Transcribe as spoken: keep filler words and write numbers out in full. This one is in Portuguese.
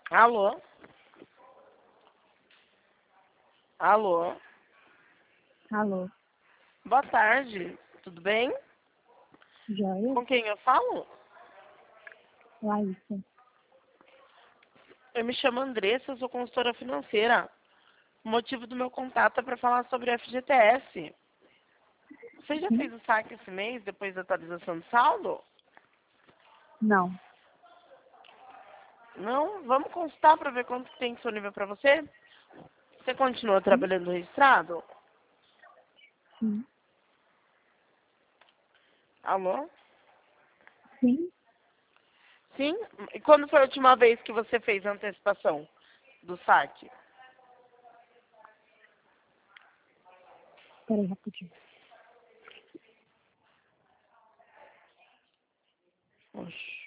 Alô? Alô? Alô, Boa tarde, tudo bem? Joia? Com quem eu falo? Laísa. Eu me chamo Andressa, eu sou consultora financeira. O motivo do meu contato é para falar sobre F G T S. Você já Hum? fez o saque esse mês, depois da atualização do saldo? Não. Não? Vamos consultar para ver quanto tem disponível para você? Você continua Hum? trabalhando registrado? Sim. Alô? Sim? Sim? E quando foi a última vez que você fez a antecipação do saque? Peraí, rapidinho. Oxe.